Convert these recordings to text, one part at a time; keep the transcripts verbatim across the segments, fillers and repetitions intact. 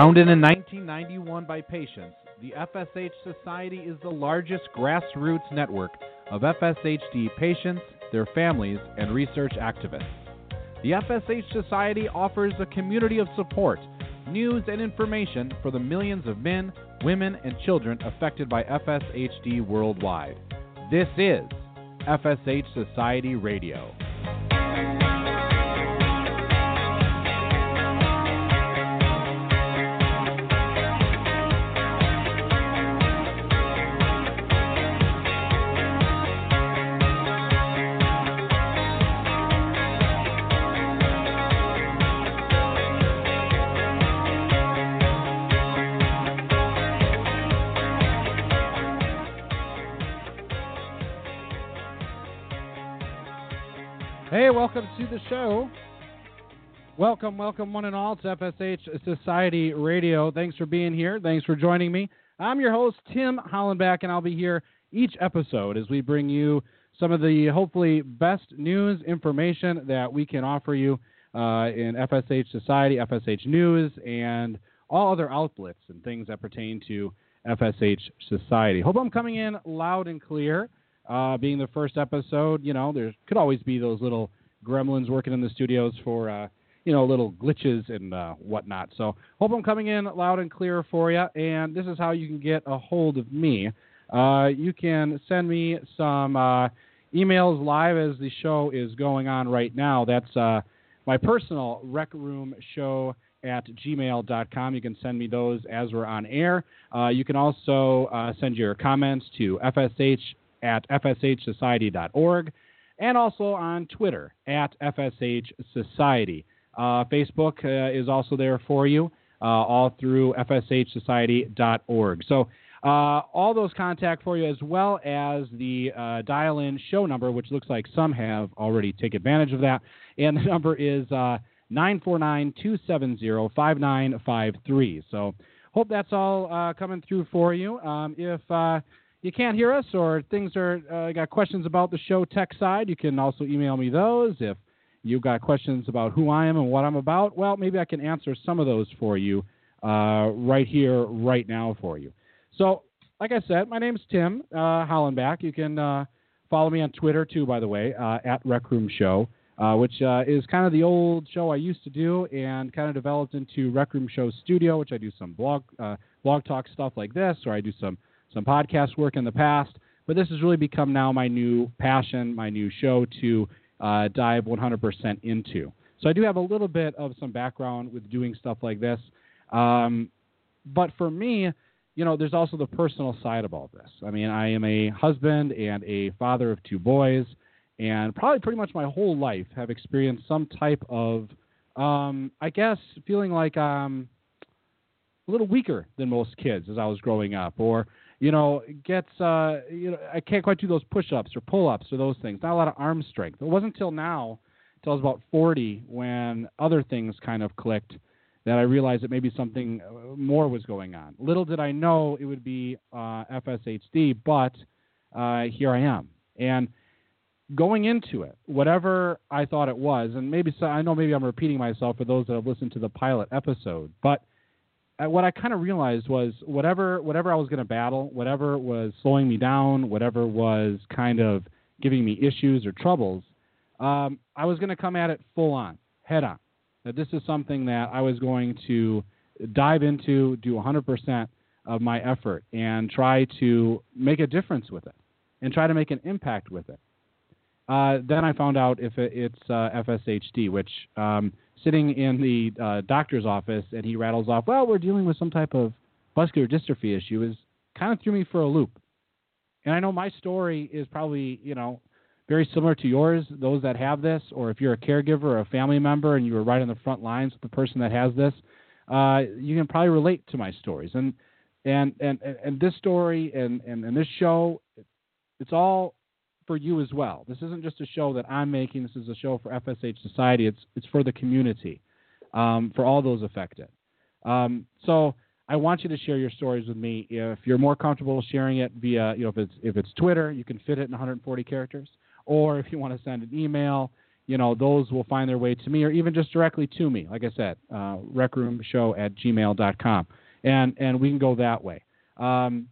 Founded in nineteen ninety-one by patients, the F S H Society is the largest grassroots network of F S H D patients, their families, and research activists. The F S H Society offers a community of support, news, and information for the millions of men, women, and children affected by F S H D worldwide. This is F S H Society Radio. Hey, welcome to the show. Welcome, welcome one and all to F S H Society Radio. Thanks for being here. Thanks for joining me. I'm your host, Tim Hollenbach, and I'll be here each episode as we bring you some of the hopefully best news information that we can offer you uh, in F S H Society, F S H News, and all other outlets and things that pertain to F S H Society. Hope I'm coming in loud and clear. Uh, being the first episode, you know, there could always be those little gremlins working in the studios for, uh, you know, little glitches and uh, whatnot. So hope I'm coming in loud and clear for you. And this is how you can get a hold of me. Uh, you can send me some uh, emails live as the show is going on right now. That's uh, my personal rec room show at gmail dot com. You can send me those as we're on air. Uh, you can also uh, send your comments to F S H at f s h society dot org, and also on Twitter at F S H Society. Uh, Facebook uh, is also there for you, uh, all through f s h society dot org. So uh, all those contact for you, as well as the uh, dial-in show number, which looks like some have already taken advantage of that, and the number is uh, nine four nine, two seven zero, five nine five three. So hope that's all uh, coming through for you. Um, if uh, you can't hear us or things are uh, got questions about the show tech side, you can also email me those. If you've got questions about who I am and what I'm about, well, maybe I can answer some of those for you uh, right here, right now for you. So, like I said, my name's Tim uh, Hollenbach. You can uh, follow me on Twitter, too, by the way, uh, at Rec Room Show, uh, which uh, is kind of the old show I used to do and kind of developed into Rec Room Show Studio, which I do some blog, uh, blog talk stuff like this, or I do some some podcast work in the past, but this has really become now my new passion, my new show to uh, dive one hundred percent into. So I do have a little bit of some background with doing stuff like this. Um, but for me, you know, there's also the personal side of all this. I mean, I am a husband and a father of two boys, and probably pretty much my whole life have experienced some type of, um, I guess, feeling like I'm a little weaker than most kids as I was growing up, or you know, gets, uh, you know, I can't quite do those push-ups or pull-ups or those things. Not a lot of arm strength. It wasn't until now, until I was about forty, when other things kind of clicked, that I realized that maybe something more was going on. Little did I know it would be uh, F S H D, but uh, here I am. And going into it, whatever I thought it was, and maybe so, I know maybe I'm repeating myself for those that have listened to the pilot episode, but what I kind of realized was whatever whatever I was going to battle, whatever was slowing me down, whatever was kind of giving me issues or troubles, um, I was going to come at it full on, head on. That this is something that I was going to dive into, do one hundred percent of my effort, and try to make a difference with it, and try to make an impact with it. Uh, then I found out if it, it's uh, F S H D, which um, sitting in the uh, doctor's office, and he rattles off, well, we're dealing with some type of muscular dystrophy issue, is kind of threw me for a loop. And I know my story is probably, you know, very similar to yours, those that have this, or if you're a caregiver or a family member and you were right on the front lines with the person that has this, uh, you can probably relate to my stories. And and and, and this story and, and, and this show, it's all for you as well. This isn't just a show that I'm making. This is a show for F S H Society. It's it's for the community, um, for all those affected. Um, so I want you to share your stories with me. If you're more comfortable sharing it via, you know, if it's if it's Twitter, you can fit it in one hundred forty characters. Or if you want to send an email, you know, those will find their way to me or even just directly to me. Like I said, uh, recroomshow at gmail dot com. And, and we can go that way. Um,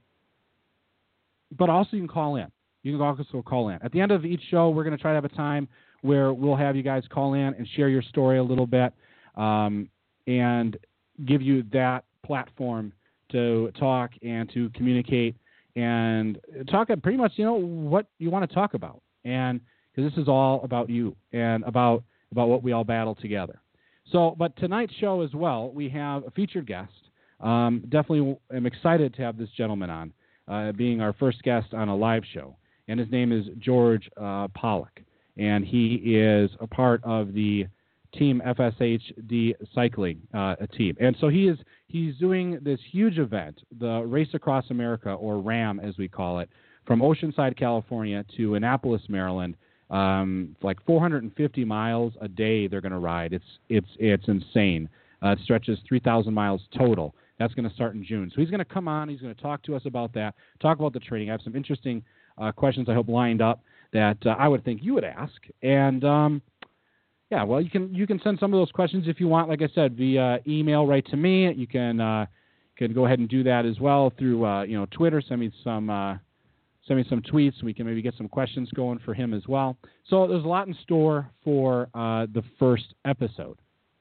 but also you can call in. You can also call in. At the end of each show, we're going to try to have a time where we'll have you guys call in and share your story a little bit um, and give you that platform to talk and to communicate and talk pretty much, you know, what you want to talk about. And because this is all about you and about, about what we all battle together. So, but tonight's show as well, we have a featured guest. Um, definitely am excited to have this gentleman on, uh, being our first guest on a live show. And his name is George uh, Pollock. And he is a part of the Team F S H D cycling uh, team. And so he is he's doing this huge event, the Race Across America, or RAM as we call it, from Oceanside, California to Annapolis, Maryland. Um, like four hundred fifty miles a day they're going to ride. It's it's it's insane. Uh, it stretches three thousand miles total. That's going to start in June. So he's going to come on. He's going to talk to us about that, talk about the training. I have some interesting uh, questions I hope lined up that uh, I would think you would ask. And um, yeah, well, you can you can send some of those questions if you want. Like I said, via email right to me. You can uh, can go ahead and do that as well through uh, you know Twitter. Send me some. Uh, Send me some tweets. We can maybe get some questions going for him as well. So there's a lot in store for uh, the first episode.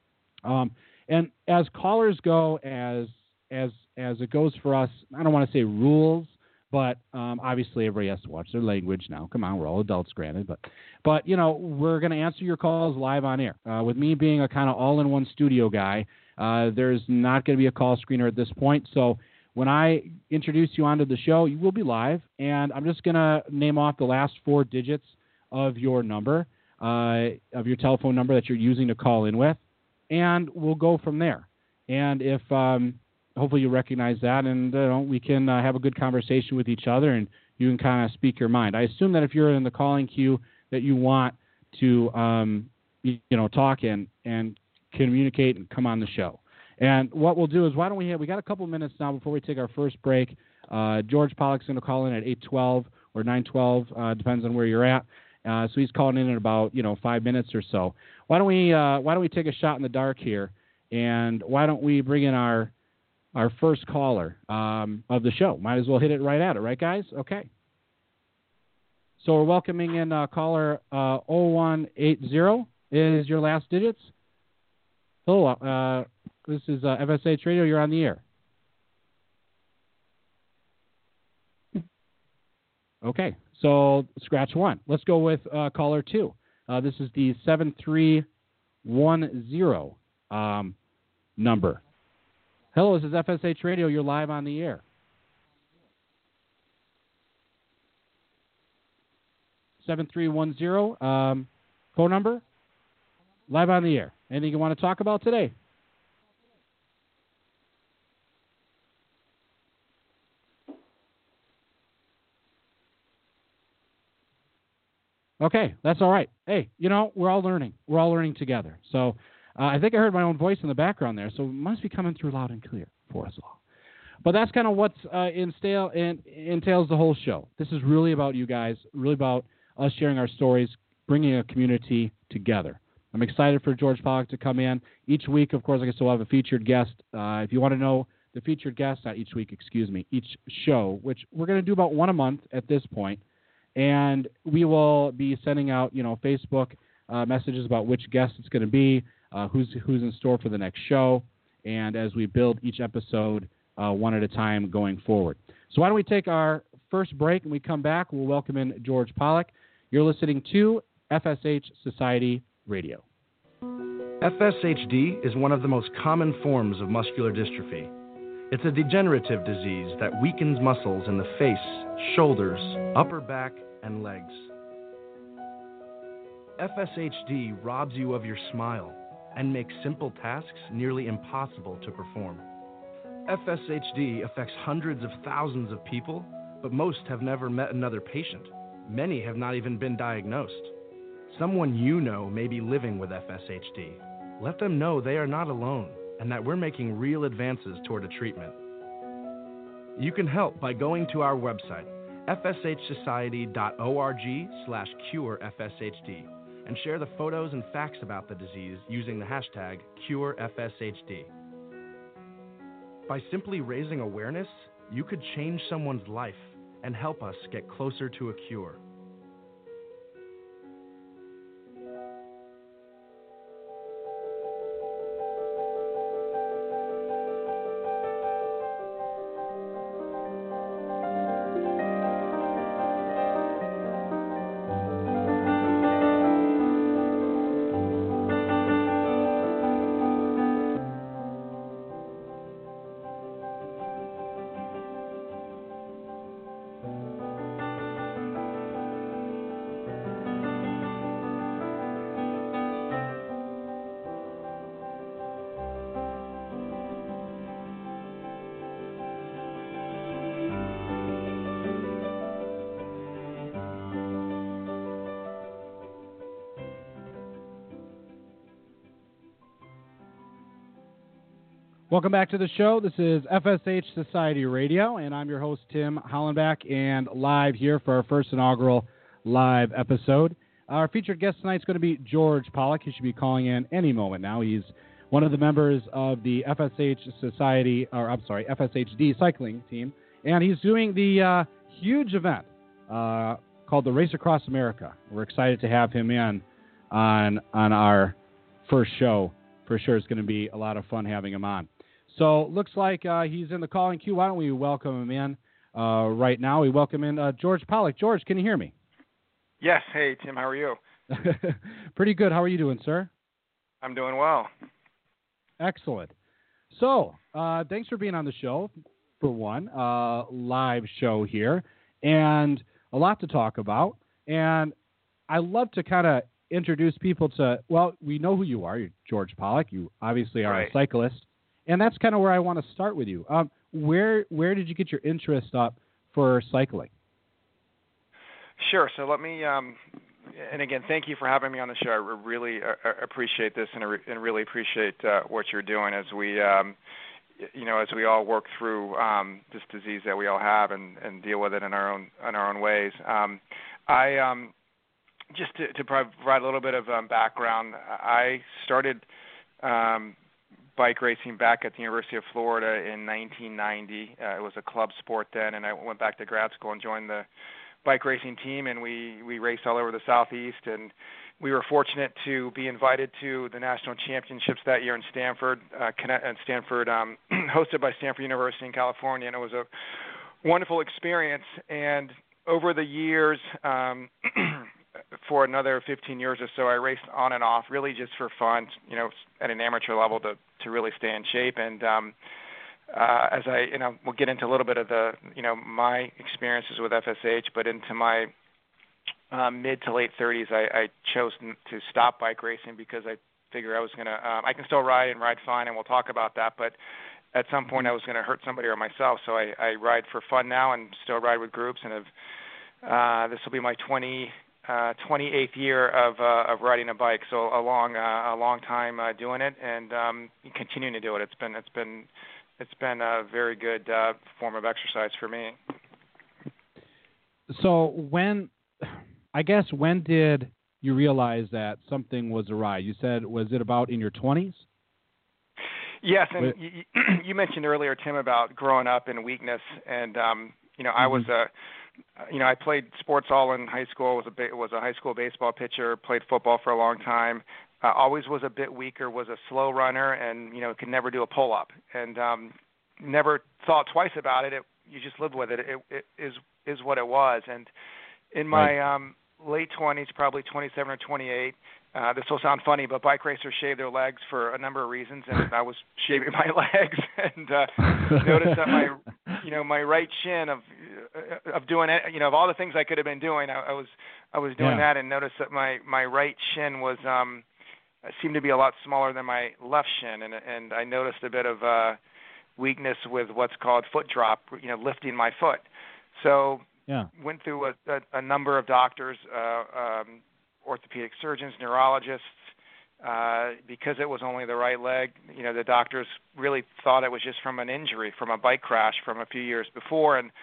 Um, and as callers go, as as as it goes for us, I don't want to say rules, but um, obviously everybody has to watch their language now. Come on, we're all adults, granted, but but you know we're going to answer your calls live on air. Uh, with me being a kind of all-in-one studio guy, uh, there's not going to be a call screener at this point. So when I introduce you onto the show, you will be live, and I'm just going to name off the last four digits of your number, uh, of your telephone number that you're using to call in with, and we'll go from there. And if um, hopefully you recognize that, and uh, we can uh, have a good conversation with each other, and you can kind of speak your mind. I assume that if you're in the calling queue, that you want to um, you, you know talk and and communicate and come on the show. And what we'll do is, why don't we have, we got a couple minutes now before we take our first break. Uh, George Pollock's going to call in at eight twelve or nine twelve, uh, depends on where you're at. Uh, so he's calling in in about, you know, five minutes or so. Why don't we, uh, why don't we take a shot in the dark here, and why don't we bring in our, our first caller um, of the show? Might as well hit it right at it, right, guys? Okay. So we're welcoming in uh, caller uh, oh one eight zero is your last digits. Hello, uh, this is uh, F S H Radio. You're on the air. Okay, so scratch one. Let's go with uh, caller two. Uh, this is the seven three one zero um, number. Hello, this is F S H Radio. You're live on the air. seven three one zero, um, phone number, live on the air. Anything you want to talk about today? Okay, that's all right. Hey, you know, we're all learning. We're all learning together. So uh, I think I heard my own voice in the background there, so it must be coming through loud and clear for us all. But that's kind of what uh, entail, in, entails the whole show. This is really about you guys, really about us sharing our stories, bringing a community together. I'm excited for George Pollock to come in. Each week, of course, I guess we'll have a featured guest. Uh, if you want to know the featured guest, not each week, excuse me, each show, which we're going to do about one a month at this point. And we will be sending out, you know, Facebook uh, messages about which guest it's going to be, uh, who's who's in store for the next show, and as we build each episode uh, one at a time going forward. So why don't we take our first break, and we come back, we'll welcome in George Pollock. You're listening to F S H Society Radio. F S H D is one of the most common forms of muscular dystrophy. It's a degenerative disease that weakens muscles in the face, shoulders, upper back, and legs. F S H D robs you of your smile and makes simple tasks nearly impossible to perform. F S H D affects hundreds of thousands of people, but most have never met another patient. Many have not even been diagnosed. Someone you know may be living with F S H D. Let them know they are not alone, and that we're making real advances toward a treatment. You can help by going to our website, f s h society dot org slash cure F S H D, and share the photos and facts about the disease using the hashtag Cure F S H D. By simply raising awareness, you could change someone's life and help us get closer to a cure. Welcome back to the show. This is F S H Society Radio, and I'm your host, Tim Hollenbach, and live here for our first inaugural live episode. Our featured guest tonight is going to be George Pollack. He should be calling in any moment now. He's one of the members of the F S H Society, or I'm sorry, F S H D cycling team, and he's doing the uh, huge event uh, called the Race Across America. We're excited to have him in on on our first show. For sure, it's going to be a lot of fun having him on. So looks like uh, he's in the calling queue. Why don't we welcome him in uh, right now? We welcome in uh, George Pollack. George, can you hear me? Yes. Hey, Tim. How are you? Pretty good. How are you doing, sir? I'm doing well. Excellent. So uh, thanks for being on the show, for one, uh, live show here, and a lot to talk about. And I love to kind of introduce people to, well, we know who you are. You're George Pollack. You obviously are right. a cyclist. And that's kind of where I want to start with you. Um, where where did you get your interest up for cycling? Sure. So let me, um, and again, thank you for having me on the show. I really uh, appreciate this, and, I re- and really appreciate uh, what you're doing as we, um, you know, as we all work through um, this disease that we all have and, and deal with it in our own in our own ways. Um, I um, just to, to provide a little bit of um, background. I started. Um, bike racing back at the University of Florida in nineteen ninety. Uh, it was a club sport then, and I went back to grad school and joined the bike racing team, and we, we raced all over the Southeast, and we were fortunate to be invited to the national championships that year in Stanford, uh, and Stanford, um, hosted by Stanford University in California, and it was a wonderful experience. And over the years, um, for another fifteen years or so, I raced on and off, really just for fun, you know, at an amateur level to, to really stay in shape. And um, uh, as I, you know, we'll get into a little bit of the, you know, my experiences with F S H, but into my uh, mid to late thirties, I, I chose to stop bike racing because I figured I was going to, um, I can still ride and ride fine, and we'll talk about that, but at some point I was going to hurt somebody or myself. So I, I ride for fun now and still ride with groups, and have, uh, this will be my twenty, uh, twenty-eighth year of uh, of riding a bike. So a long uh, a long time uh, doing it, and um, continuing to do it. It's been it's been it's been a very good uh, form of exercise for me. So when, I guess, when did you realize that something was awry? You said, was it about in your twenties? Yes, and you, you mentioned earlier, Tim, about growing up in weakness, and um, you know, I was a, you know, I played sports all in high school. Was a was a high school baseball pitcher. Played football for a long time. Uh, always was a bit weaker. Was a slow runner, and you know, could never do a pull up, and um, never thought twice about it. It you just lived with it. It, it is is what it was. And in my Right. um, late twenties, probably twenty-seven or twenty-eight. Uh, this will sound funny, but bike racers shave their legs for a number of reasons, and I was shaving my legs and uh, noticed that my, you know, my right shin of of doing it, you know, of all the things I could have been doing, I, I was I was doing Yeah. that, and noticed that my, my right shin was um, seemed to be a lot smaller than my left shin, and and I noticed a bit of uh, weakness with what's called foot drop, you know, lifting my foot. So Yeah. went through a, a, a number of doctors. Uh, um, orthopedic surgeons, neurologists, uh, because it was only the right leg. You know, the doctors really thought it was just from an injury, from a bike crash from a few years before, and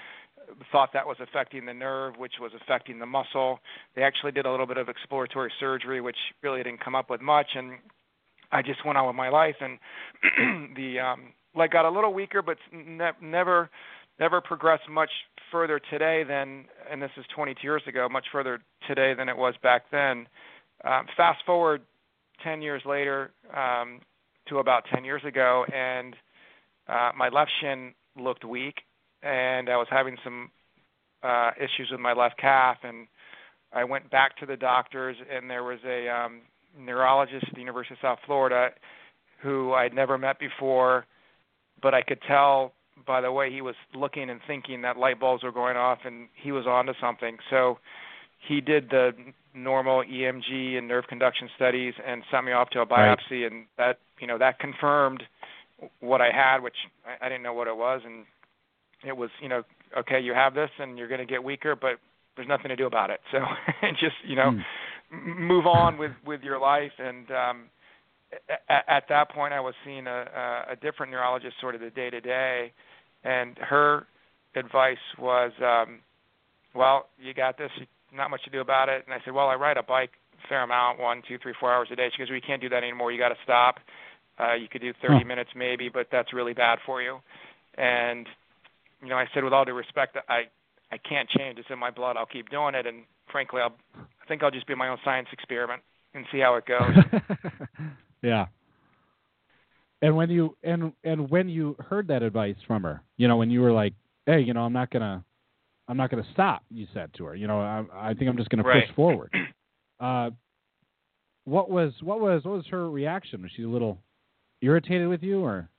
thought that was affecting the nerve, which was affecting the muscle. They actually did a little bit of exploratory surgery, which really didn't come up with much, and I just went on with my life. And the um, leg got a little weaker, but ne- never, never progressed much further today than, and this is twenty-two years ago, much further today than it was back then. Um, fast forward ten years later um, to about ten years ago, and uh, my left shin looked weak, and I was having some uh, issues with my left calf, and I went back to the doctors, and there was a um, neurologist at the University of South Florida who I'd never met before, but I could tell by the way he was looking and thinking that light bulbs were going off, and he was onto something. So he did the normal E M G and nerve conduction studies and sent me off to a biopsy, right. And that, you know, that confirmed what I had, which I, I didn't know what it was, and it was, you know, okay, you have this, and you're going to get weaker, but there's nothing to do about it. So just, you know, mm. m- move on with, with your life. And um, at, at that point, I was seeing a, a different neurologist sort of the day to day, and her advice was, um, well, you got this, not much to do about it. And I said, well, I ride a bike a fair amount, one, two, three, four hours a day. She goes, we can't do that anymore. You got to stop. Uh, you could do thirty huh. minutes maybe, but that's really bad for you. And, you know, I said, with all due respect, I, I can't change. It's in my blood. I'll keep doing it. And frankly, I'll, I think I'll just be my own science experiment and see how it goes. Yeah. And when you and and when you heard that advice from her, you know, when you were like, hey, you know, I'm not gonna, I'm not gonna stop. You said to her, you know, I, I think I'm just gonna right. push forward. Uh, what was what was what was her reaction? Was she a little irritated with you, or?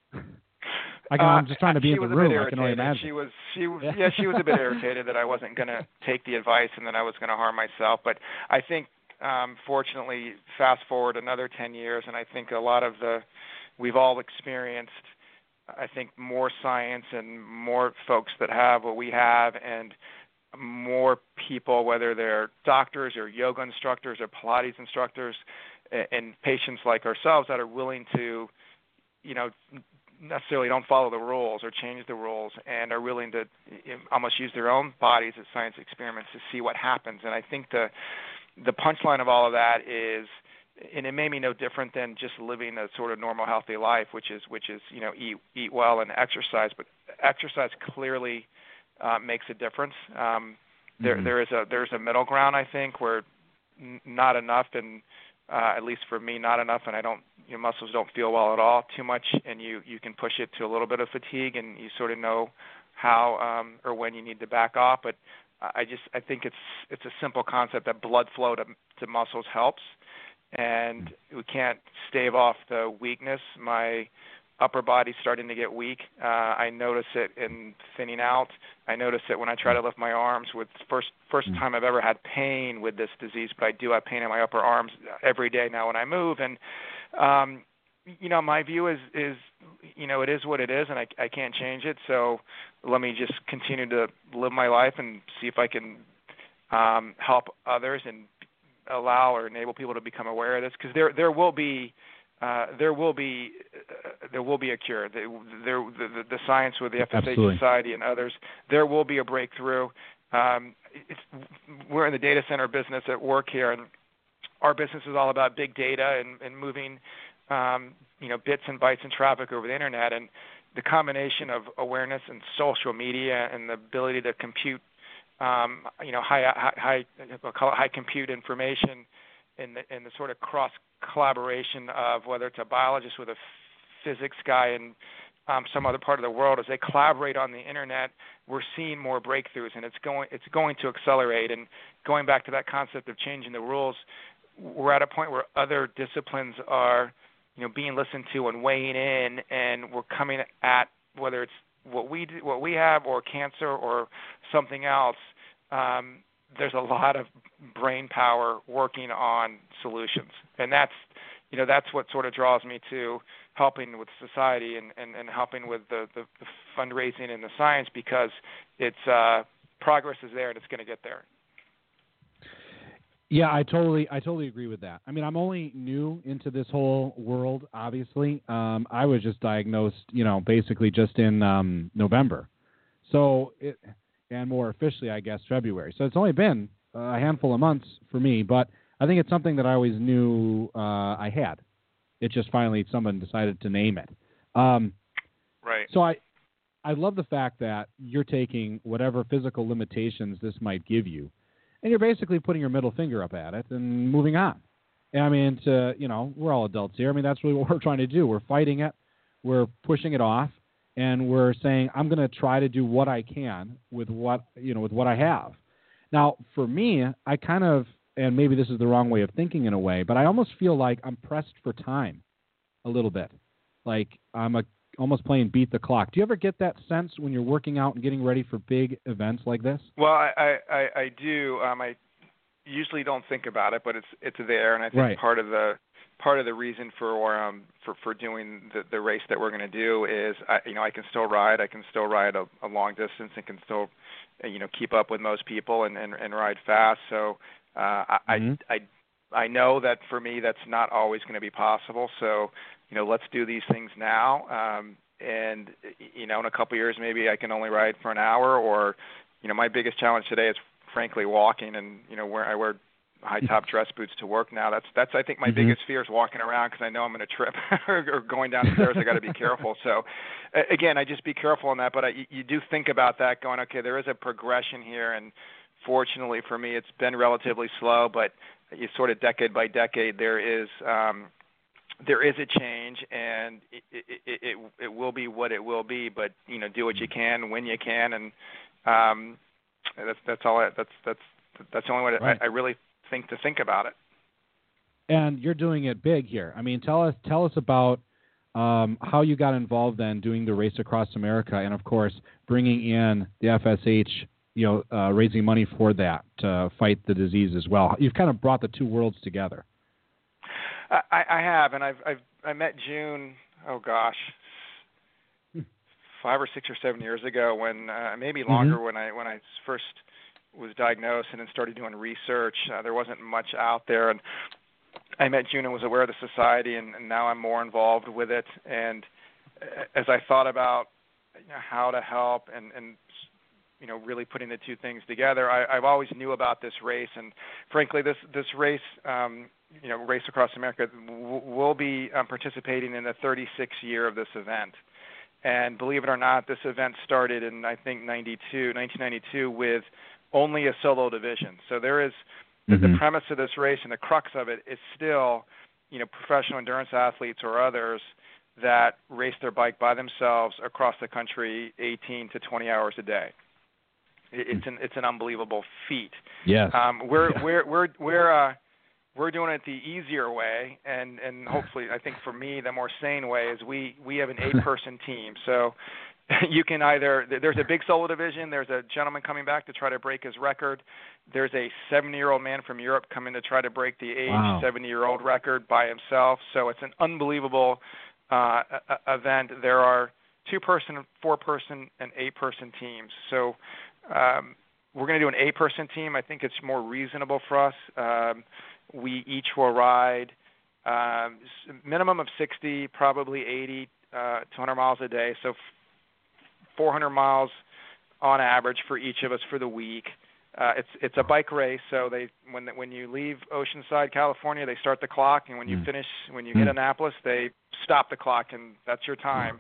I can, I'm just trying to be uh, in the room. I can only imagine. She was, she was, yeah, she was a bit irritated that I wasn't going to take the advice and that I was going to harm myself. But I think, um, fortunately, fast forward another ten years, and I think a lot of the, we've all experienced, I think, more science and more folks that have what we have, and more people, whether they're doctors or yoga instructors or Pilates instructors, and patients like ourselves that are willing to, you know, necessarily don't follow the rules or change the rules and are willing to almost use their own bodies as science experiments to see what happens. And I think the the punchline of all of that is, and it made me no different than just living a sort of normal, healthy life, which is which is you know eat eat well and exercise. But exercise clearly uh, makes a difference. Um, there mm-hmm. there is a there's a middle ground, I think, where n- not enough and Uh, at least for me, not enough, and I don't, your muscles don't feel well at all too much, and you, you can push it to a little bit of fatigue, and you sort of know how um, or when you need to back off. But I just, I think it's it's a simple concept that blood flow to, to muscles helps, and we can't stave off the weakness. My upper body's starting to get weak. Uh, I notice it in thinning out. I notice it when I try to lift my arms. With first first time I've ever had pain with this disease, but I do have pain in my upper arms every day now when I move. And um, you know, my view is is you know it is what it is, and I I can't change it. So let me just continue to live my life and see if I can um, help others and allow or enable people to become aware of this, because there there will be. Uh, there will be uh, there will be a cure. There, there the, the science with the F S H Absolutely. Society and others, there will be a breakthrough. Um, it's, we're in the data center business at work here, and our business is all about big data and, and moving um, you know bits and bytes and traffic over the internet. And the combination of awareness and social media and the ability to compute um, you know high high high, we'll call it high compute information in the in the sort of cross collaboration of whether it's a biologist with a physics guy in um, some other part of the world, as they collaborate on the internet, we're seeing more breakthroughs, and it's going it's going to accelerate. And going back to that concept of changing the rules, we're at a point where other disciplines are, you know, being listened to and weighing in, and we're coming at whether it's what we do, what we have, or cancer, or something else. Um, there's a lot of brain power working on solutions. And that's, you know, that's what sort of draws me to helping with society and, and, and helping with the, the, the fundraising and the science, because it's uh, progress is there and it's going to get there. Yeah, I totally, I totally agree with that. I mean, I'm only new into this whole world, obviously. Um, I was just diagnosed, you know, basically just in um, November. So it, and more officially, I guess, February. So it's only been a handful of months for me, but I think it's something that I always knew uh, I had. It just finally someone decided to name it. Um, right. So I, I love the fact that you're taking whatever physical limitations this might give you, and you're basically putting your middle finger up at it and moving on. And I mean, to, you know, we're all adults here. I mean, that's really what we're trying to do. We're fighting it. We're pushing it off, and we're saying, I'm going to try to do what I can with what, you know, with what I have. Now, for me, I kind of, and maybe this is the wrong way of thinking in a way, but I almost feel like I'm pressed for time a little bit. Like I'm a, almost playing beat the clock. Do you ever get that sense when you're working out and getting ready for big events like this? Well, I, I, I do. Um, I usually don't think about it, but it's it's there, and I think right. part of the part of the reason for um for, for doing the, the race that we're going to do is I, you know I can still ride. I can still ride a, a long distance and can still you know keep up with most people and, and, and ride fast. So uh, mm-hmm. I I I know that for me that's not always going to be possible. So you know let's do these things now. Um, and you know in a couple of years maybe I can only ride for an hour, or you know my biggest challenge today is frankly walking, and you know where I wear high top dress boots to work now. That's that's I think my mm-hmm. biggest fear is walking around because I know I'm going to trip or, or going down the stairs. I got to be careful. So uh, again, I just be careful on that. But I, you do think about that, going, okay, there is a progression here, and fortunately for me, it's been relatively slow. But you sort of decade by decade, there is um, there is a change, and it, it, it it will be what it will be. But you know, do what you can when you can, and um, that's that's all. I, that's that's that's the only way right. I, I really think to think about it. And you're doing it big here. I mean, tell us tell us about um, how you got involved then doing the Race Across America, and of course bringing in the F S H, you know, uh, raising money for that to fight the disease as well. You've kind of brought the two worlds together. I, I have, and I've I've I met June. Oh gosh, five or six or seven years ago, when uh, maybe longer, mm-hmm. when I when I first was diagnosed and then started doing research. Uh, there wasn't much out there, and I met June and was aware of the society, and, and now I'm more involved with it. And as I thought about you know, how to help and, and you know really putting the two things together, I, I've always knew about this race, and frankly, this this race, um, you know, Race Across America, w- will be um, participating in the thirty-sixth year of this event. And believe it or not, this event started in I think ninety-two, nineteen ninety-two with only a solo division. So there is mm-hmm. the, the premise of this race and the crux of it is still, you know, professional endurance athletes or others that race their bike by themselves across the country eighteen to twenty hours a day. It, it's an it's an unbelievable feat. Yes. Um, we're yeah. we're we're we're uh, we're doing it the easier way, and, and hopefully, I think for me, the more sane way is we, we have an eight-person team. So you can either – there's a big solo division. There's a gentleman coming back to try to break his record. There's a seventy-year-old man from Europe coming to try to break the age wow. seventy-year-old record by himself. So it's an unbelievable uh, event. There are two-person, four-person, and eight-person teams. So um, we're going to do an eight-person team. I think it's more reasonable for us. Um, we each will ride um, minimum of sixty, probably eighty, uh, two hundred miles a day. So four hundred miles on average for each of us for the week. Uh, it's it's a bike race, so they when when you leave Oceanside, California, they start the clock, and when you mm. finish, when you mm. hit Annapolis, they stop the clock, and that's your time.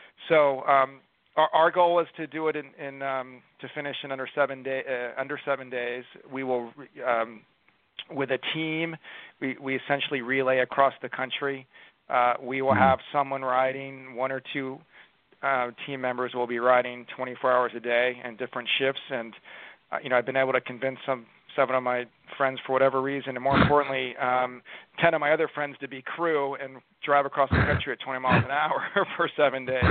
So um, our, our goal is to do it in, in um, to finish in under seven day uh, under seven days. We will um, with a team. We we essentially relay across the country. Uh, we will mm. have someone riding, one or two uh, team members will be riding twenty-four hours a day and different shifts, and Uh, you know, I've been able to convince some seven of my friends for whatever reason, and more importantly, um, ten of my other friends to be crew and drive across the country at twenty miles an hour for seven days.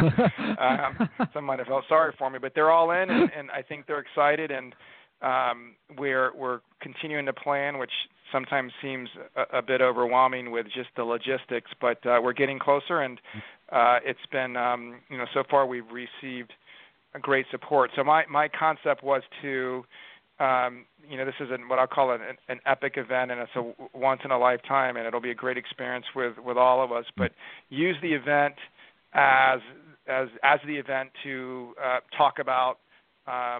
Um, some might have felt sorry for me, but they're all in, and, and I think they're excited, and um, we're we're continuing to plan, which sometimes seems a, a bit overwhelming with just the logistics, but uh, we're getting closer, and uh, it's been, um, you know, so far we've received a great support. So my, my concept was to, um, you know, this is an, what I'll call an, an epic event, and it's a once in a lifetime, and it'll be a great experience with, with all of us. But use the event as as as the event to uh, talk about um,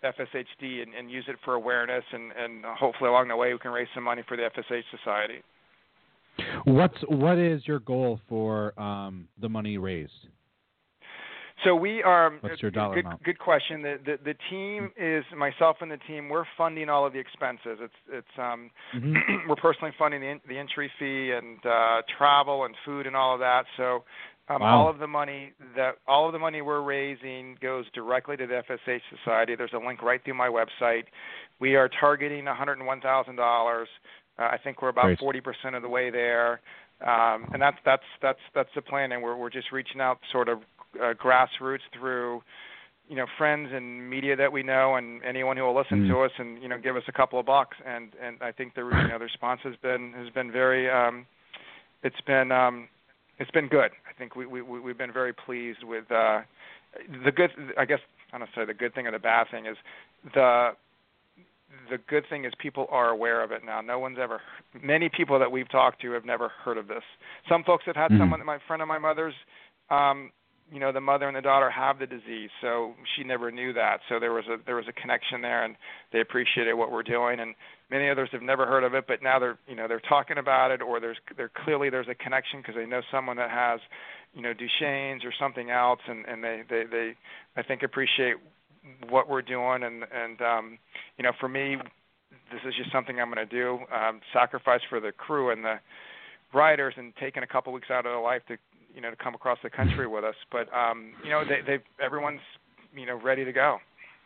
F S H D and, and use it for awareness, and, and hopefully along the way we can raise some money for the F S H Society. What's what is your goal for um, the money raised? So we are. What's your dollar good, amount? Good question. The, the the team is myself and the team. We're funding all of the expenses. It's it's um Mm-hmm. we're personally funding the in, the entry fee and uh, travel and food and all of that. So um, Wow. all of the money that all of the money we're raising goes directly to the F S H Society. There's a link right through my website. We are targeting one hundred one thousand dollars. Uh, I think we're about Great. forty percent of the way there, um, and that's that's that's that's the plan. And we're we're just reaching out sort of uh, grassroots through, you know, friends and media that we know, and anyone who will listen Mm. to us and you know give us a couple of bucks. And and I think the you know the response has been has been very um, it's been um, it's been good. I think we we we've been very pleased with uh, the good. I guess I don't know say the good thing or the bad thing is the. The good thing is people are aware of it now. No one's ever, many people that we've talked to have never heard of this. Some folks have had Mm. someone, my friend of my mother's, um, you know, the mother and the daughter have the disease, so she never knew that. So there was a there was a connection there, and they appreciated what we're doing. And many others have never heard of it, but now they're you know they're talking about it, or there's there clearly there's a connection because they know someone that has, you know, Duchenne's or something else, and and they they they I think appreciate what we're doing, and and um, you know, for me, this is just something I'm going to do. Um, sacrifice for the crew and the riders, and taking a couple weeks out of their life to you know to come across the country with us. But um, you know, they they everyone's you know ready to go.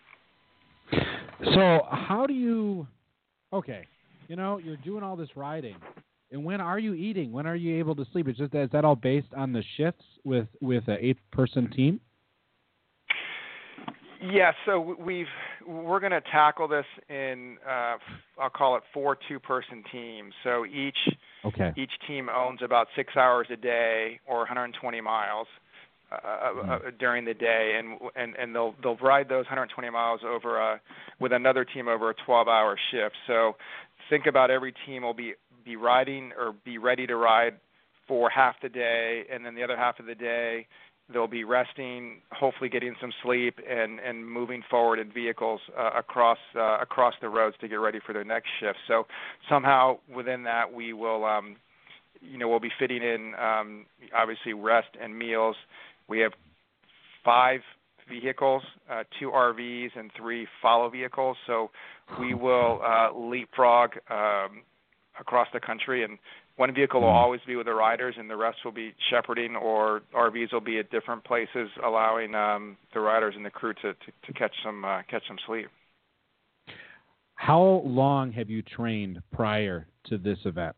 So how do you? Okay, you know, you're doing all this riding, and when are you eating? When are you able to sleep? Is just is that all based on the shifts with with an eight-person team? Yeah, so we've we're going to tackle this in uh, I'll call it four two-person teams. So each Okay. each team owns about six hours a day or one hundred twenty miles uh, Mm. uh, during the day, and and and they'll they'll ride those one hundred twenty miles over a, with another team over a twelve-hour shift. So think about every team will be be riding or be ready to ride for half the day, and then the other half of the day they'll be resting, hopefully getting some sleep, and, and moving forward in vehicles uh, across uh, across the roads to get ready for their next shift. So somehow within that we will, um, you know, we'll be fitting in um, obviously rest and meals. We have five vehicles, uh, two R Vs and three follow vehicles. So we will uh, leapfrog um, across the country, and one vehicle will always be with the riders, and the rest will be shepherding, or R Vs will be at different places, allowing um, the riders and the crew to, to, to catch some uh, catch some sleep. How long have you trained prior to this event?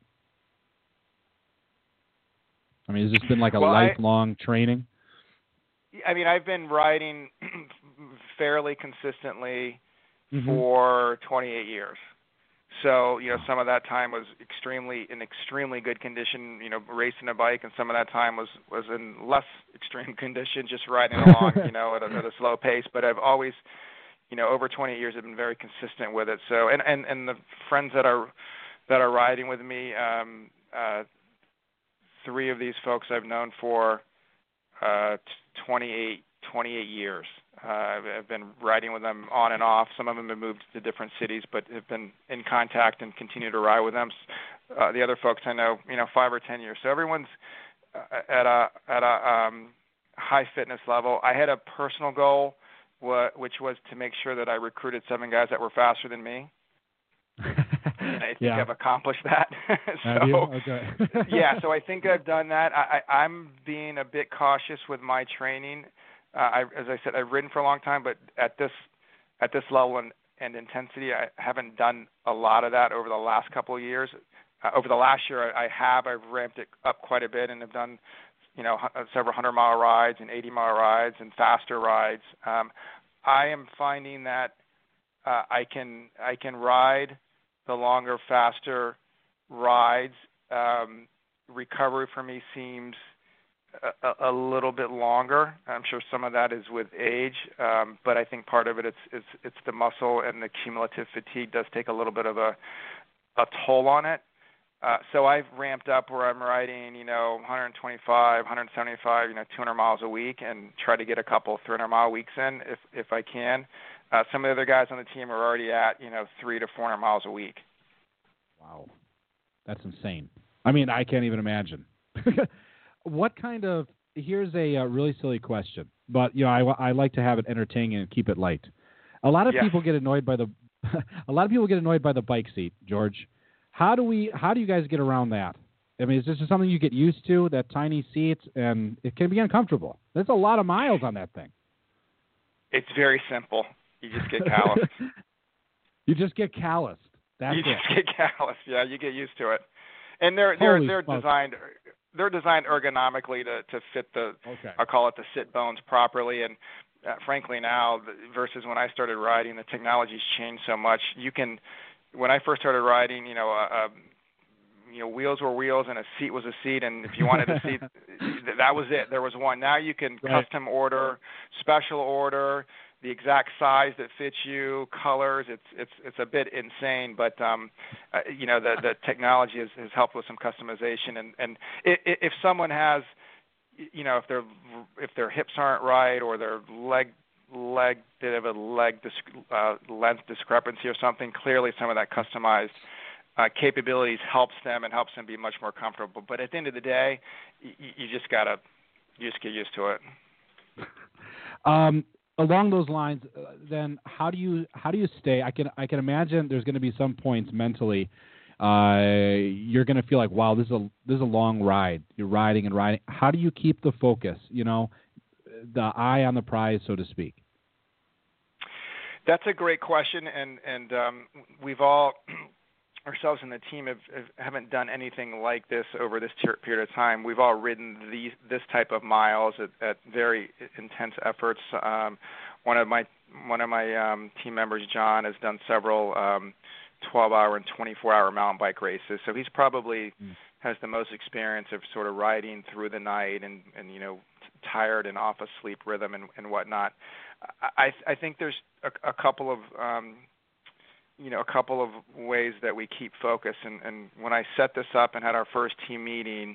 I mean, has this been like a well, lifelong I, training? I mean, I've been riding fairly consistently mm-hmm. for twenty-eight years. So, you know, some of that time was extremely in extremely good condition, you know, racing a bike, and some of that time was, was in less extreme condition, just riding along, you know, at a, at a slow pace. But I've always, you know, over twenty years, I've been very consistent with it. So, and, and, and the friends that are that are riding with me, um, uh, three of these folks I've known for uh, twenty-eight, twenty-eight years. Uh, I've been riding with them on and off. Some of them have moved to different cities, but have been in contact and continue to ride with them. Uh, the other folks I know, you know, five or ten years. So everyone's uh, at a at a um, high fitness level. I had a personal goal, wh- which was to make sure that I recruited seven guys that were faster than me. And I think yeah. I've accomplished that. so, Have you? Okay. yeah, so I think I've done that. I, I, I'm being a bit cautious with my training. Uh, I, as I said, I've ridden for a long time, but at this at this level and, and intensity, I haven't done a lot of that over the last couple of years. Uh, over the last year, I, I have. I've ramped it up quite a bit and have done, you know, several hundred mile rides and eighty mile rides and faster rides. Um, I am finding that uh, I can I can ride the longer, faster rides. Um, recovery for me seems A, a little bit longer. I'm sure some of that is with age, um, but I think part of it is it's, it's the muscle, and the cumulative fatigue does take a little bit of a a toll on it. Uh, so I've ramped up where I'm riding, you know, one twenty-five, one seventy-five, you know, two hundred miles a week, and try to get a couple three hundred mile weeks in if if I can. Uh, some of the other guys on the team are already at, you know, three to four hundred miles a week. Wow, that's insane. I mean, I can't even imagine. What kind of? Here's a uh, really silly question, but you know, I, I like to have it entertaining and keep it light. A lot of yeah. people get annoyed by the. a lot of people get annoyed by the bike seat, George. How do we? How do you guys get around that? I mean, is this just something you get used to? That tiny seat, and it can be uncomfortable. There's a lot of miles on that thing. It's very simple. You just get calloused. You just get calloused. That's you it. just get calloused. Yeah, you get used to it. And they're they're Holy they're smoke. designed they're designed ergonomically to, to fit the Okay. I'll call it the sit bones properly. And uh, frankly, now versus when I started riding, the technology's changed so much. You can when I first started riding, you know, uh, uh, you know, wheels were wheels and a seat was a seat, and if you wanted a seat, that was it. There was one. Now you can Right. custom order, special order, the exact size that fits you, colors. It's it's it's a bit insane, but um, uh, you know, the the technology has, has helped with some customization. And and if, if someone has, you know, if their if their hips aren't right or their leg leg they have a leg disc, uh, length discrepancy or something, clearly some of that customized uh, capabilities helps them and helps them be much more comfortable. But at the end of the day, you, you just gotta you just get used to it. Um, along those lines, uh, then how do you how do you stay? I can I can imagine there's going to be some points mentally uh, you're going to feel like, wow, this is a this is a long ride. You're riding and riding. How do you keep the focus? You know, the eye on the prize, so to speak. That's a great question, and and um, we've all ourselves and the team have, have haven't done anything like this over this ter- period of time. We've all ridden these this type of miles at, at very intense efforts. Um, one of my one of my um, team members, John, has done several um, twelve-hour and twenty-four-hour mountain bike races. So he's probably mm. has the most experience of sort of riding through the night and and you know tired and off a sleep rhythm and, and whatnot. I I think there's a, a couple of um, you know, a couple of ways that we keep focus. And, and when I set this up and had our first team meeting,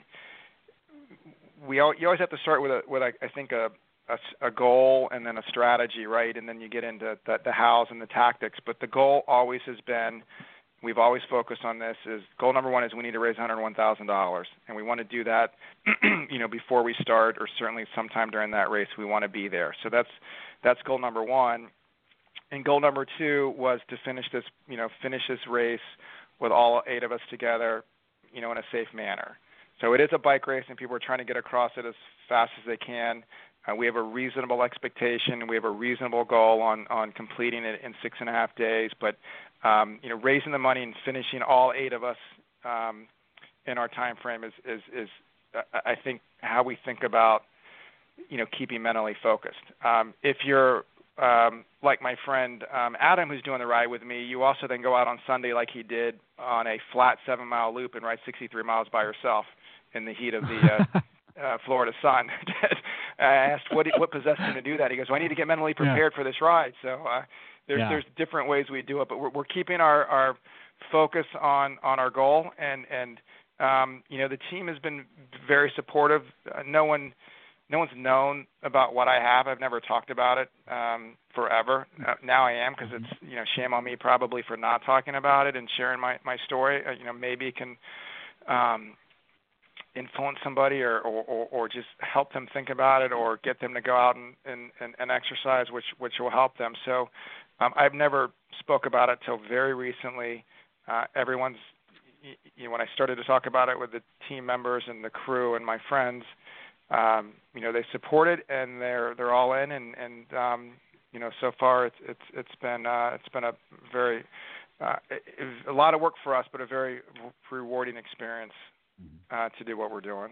we all, you always have to start with, a, with a, I think, a, a, a goal and then a strategy, right? And then you get into the, the hows and the tactics. But the goal always has been, we've always focused on this, is goal number one is we need to raise one hundred one thousand dollars. And we want to do that, you know, before we start, or certainly sometime during that race, we want to be there. So that's that's goal number one. And goal number two was to finish this, you know, finish this race with all eight of us together, you know, in a safe manner. So it is a bike race, and people are trying to get across it as fast as they can. Uh, we have a reasonable expectation, and we have a reasonable goal on, on completing it in six and a half days. But, um, you know, raising the money and finishing all eight of us um, in our time frame is, is, is uh, I think, how we think about, you know, keeping mentally focused. Um, if you're Um, like my friend um, Adam, who's doing the ride with me, you also then go out on Sunday like he did on a flat seven-mile loop and ride sixty-three miles by yourself in the heat of the uh, uh, Florida sun. I asked what what possessed him to do that. He goes, well, I need to get mentally prepared yeah. for this ride. So uh, there's yeah. there's different ways we do it, but we're, we're keeping our, our focus on, on our goal. And, and um, you know, the team has been very supportive. Uh, no one... No one's known about what I have. I've never talked about it um, forever. Uh, now I am, because it's, you know, shame on me probably for not talking about it and sharing my, my story. Uh, you know, maybe it can um, influence somebody or, or, or, or just help them think about it, or get them to go out and, and, and, and exercise, which which will help them. So um, I've never spoke about it till very recently. Uh, everyone's, you know, when I started to talk about it with the team members and the crew and my friends, Um, you know, they support it, and they're they're all in, and and um, you know, so far it's it's it's been uh, it's been a very uh, it, it was a lot of work for us, but a very rewarding experience uh, to do what we're doing.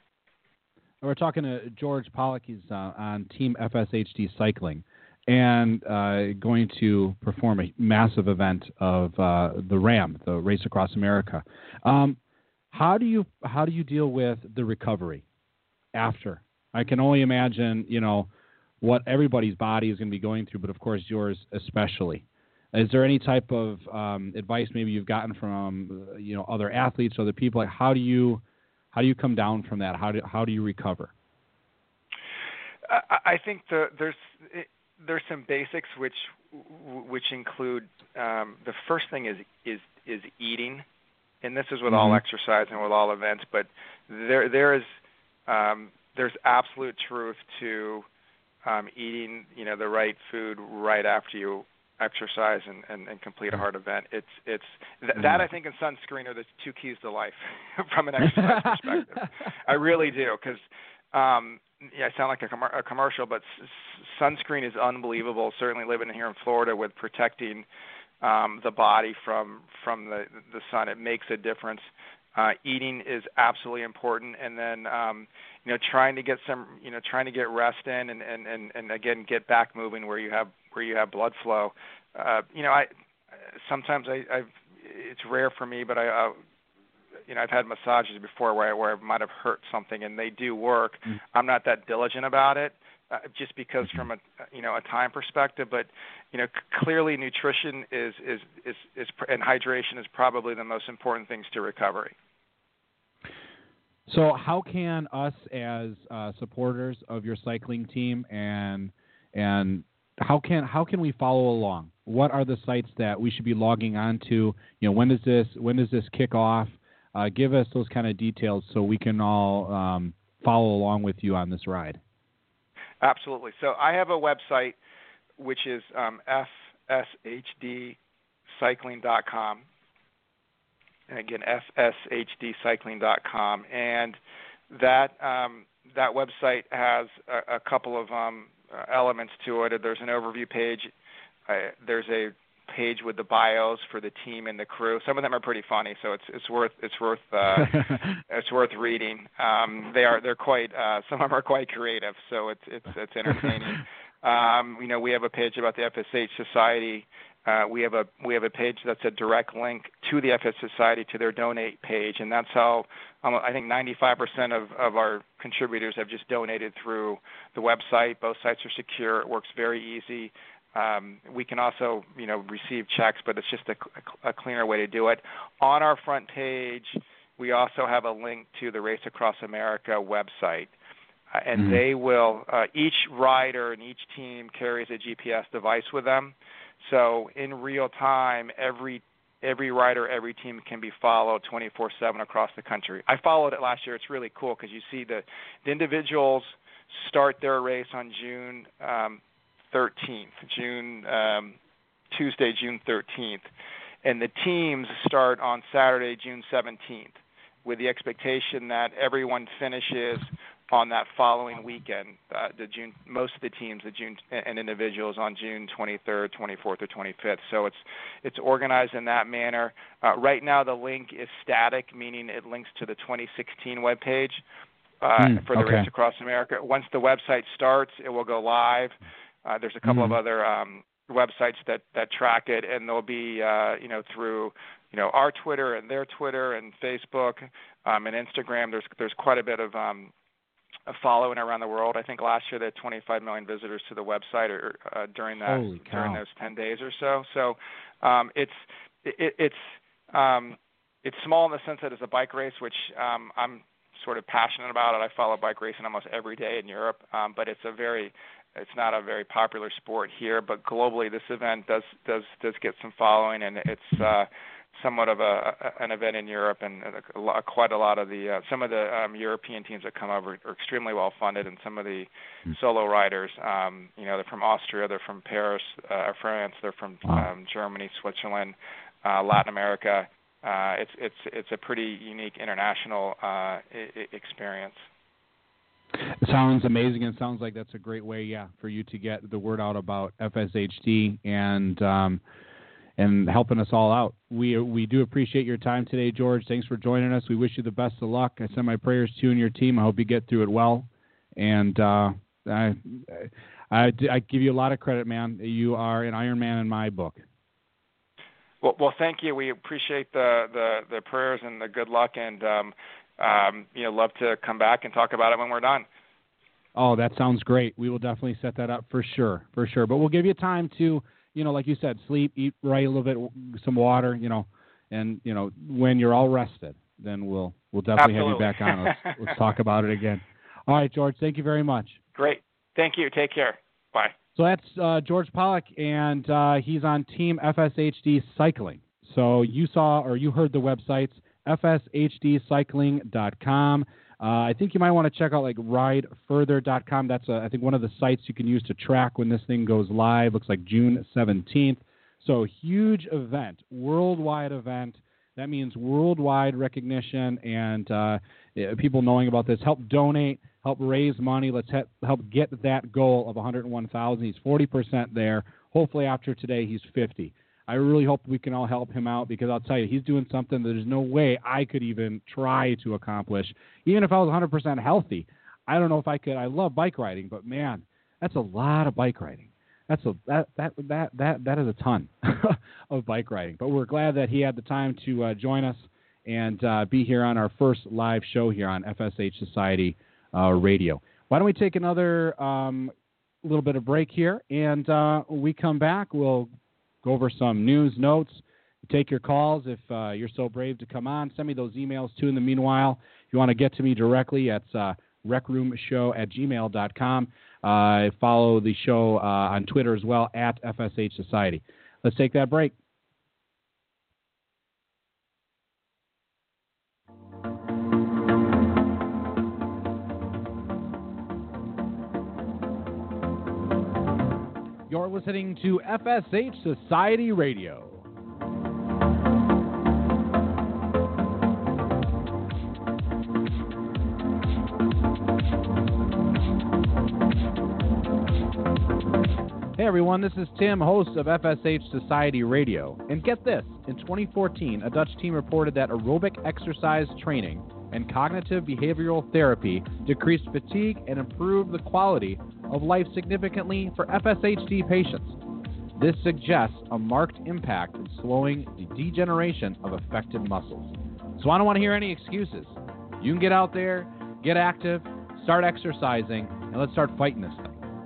We're talking to George Pollock. He's uh, on Team F S H D Cycling, and uh, going to perform a massive event of uh, the RAM, the Race Across America. Um, how do you how do you deal with the recovery after? I can only imagine, you know, what everybody's body is going to be going through, but of course yours especially. Is there any type of um, advice maybe you've gotten from, uh, you know, other athletes, other people? Like, how do you how do you come down from that? How do how do you recover? I, I think the, there's there's some basics which which include um, the first thing is is is eating, and this is with mm-hmm. all exercise and with all events. But there there is um, there's absolute truth to um, eating, you know, the right food right after you exercise and, and, and complete a hard event. It's it's th- mm-hmm. that I think and sunscreen are the two keys to life from an exercise perspective. I really do, because um, yeah, I sound like a, com- a commercial, but s- sunscreen is unbelievable. Certainly living here in Florida with protecting um, the body from from the the sun, it makes a difference. Uh, eating is absolutely important, and then um, you know trying to get some you know trying to get rest in, and, and, and, and again get back moving where you have where you have blood flow. Uh, you know, I sometimes I I've, it's rare for me, but I uh, you know I've had massages before where I, where I might have hurt something, and they do work. Mm. I'm not that diligent about it, uh, just because from a you know a time perspective. But you know c- clearly nutrition is is, is is and hydration is probably the most important things to recovery. So how can us as uh, supporters of your cycling team and and how can how can we follow along? What are the sites that we should be logging on to? You know, when does this when does this kick off? Uh, give us those kind of details so we can all um, follow along with you on this ride. Absolutely. So I have a website which is um, f s h d cycling dot com. And again, f s h d cycling dot com, and that um, that website has a, a couple of um, elements to it. There's an overview page. Uh, there's a page with the bios for the team and the crew. Some of them are pretty funny, so it's it's worth it's worth uh, it's worth reading. Um, they are they're quite uh, some of them are quite creative, so it's it's it's entertaining. um, you know, we have a page about the F S H Society. Uh, we have a we have a page that's a direct link to the F S H Society, to their donate page, and that's how um, I think ninety-five percent of, of our contributors have just donated through the website. Both sites are secure. It works very easy. Um, we can also you know receive checks, but it's just a, a cleaner way to do it. On our front page, we also have a link to the Race Across America website. Uh, and mm-hmm. they will, uh, each rider and each team carries a G P S device with them. So in real time, every every rider, every team can be followed twenty-four seven across the country. I followed it last year. It's really cool because you see the, the individuals start their race on June um, thirteenth, June um, Tuesday, June thirteenth, and the teams start on Saturday, June seventeenth, with the expectation that everyone finishes on that following weekend. Uh, the June, most of the teams, the June and individuals on June twenty-third, twenty-fourth, or twenty-fifth. So it's it's organized in that manner. Uh, right now, the link is static, meaning it links to the twenty sixteen webpage uh, mm, for the okay. Race Across America. Once the website starts, it will go live. Uh, there's a couple mm. of other um, websites that, that track it, and they'll be uh, you know through you know our Twitter and their Twitter and Facebook um, and Instagram. There's there's quite a bit of um, a following around the world. I think last year they had twenty-five million visitors to the website or, uh, during that during those ten days or so. So um, it's it, it's um, it's small in the sense that it's a bike race, which um, I'm sort of passionate about it. I follow bike racing almost every day in Europe, um, but it's a very it's not a very popular sport here. But globally, this event does does does get some following, and it's uh, somewhat of a, an event in Europe, and a, a, quite a lot of the uh, some of the um, European teams that come over are extremely well funded, and some of the mm. solo riders, um, you know, they're from Austria, they're from Paris, uh, France, they're from wow. um, Germany, Switzerland, uh, Latin America. Uh, it's it's it's a pretty unique international uh, I- experience. It sounds amazing, and sounds like that's a great way, yeah, for you to get the word out about F S H D and. Um, and helping us all out. We we do appreciate your time today, George. Thanks for joining us. We wish you the best of luck. I send my prayers to you and your team. I hope you get through it well. And uh, I, I, I give you a lot of credit, man. You are an Iron Man in my book. Well, well, thank you. We appreciate the, the, the prayers and the good luck, and um, um, you know, love to come back and talk about it when we're done. Oh, that sounds great. We will definitely set that up for sure, for sure. But we'll give you time to, you know, like you said, sleep, eat right, a little bit, some water, you know, and, you know, when you're all rested, then we'll we'll definitely Absolutely. have you back on. Let's, let's talk about it again. All right, George, thank you very much. Great. Thank you. Take care. Bye. So that's uh, George Pollock, and uh, he's on Team F S H D Cycling. So you saw or you heard the websites, F S H D cycling dot com. Uh, I think you might want to check out like ride further dot com. That's, uh, I think, one of the sites you can use to track when this thing goes live. Looks like June seventeenth. So huge event, worldwide event. That means worldwide recognition and uh, people knowing about this. Help donate, help raise money. Let's he- help get that goal of one hundred one thousand. He's forty percent there. Hopefully after today he's fifty. I really hope we can all help him out because I'll tell you, he's doing something that there's no way I could even try to accomplish. Even if I was one hundred percent healthy, I don't know if I could. I love bike riding, but man, that's a lot of bike riding. That's a that that that that that is a ton of bike riding. But we're glad that he had the time to uh, join us and uh, be here on our first live show here on F S H Society uh, Radio. Why don't we take another um, little bit of break here, and uh, when we come back, we'll go over some news notes, take your calls if uh, you're so brave to come on. Send me those emails too in the meanwhile. If you want to get to me directly, it's uh, rec room show at gmail dot com. Uh, follow the show uh, on Twitter as well, at F S H Society. Let's take that break. You're listening to F S H Society Radio. Hey everyone, this is Tim, host of F S H Society Radio. And get this, in twenty fourteen, a Dutch team reported that aerobic exercise training and cognitive behavioral therapy decreased fatigue and improved the quality of life significantly for F S H D patients. This suggests a marked impact in slowing the degeneration of affected muscles. So I don't want to hear any excuses. You can get out there, get active, start exercising, and let's start fighting this thing.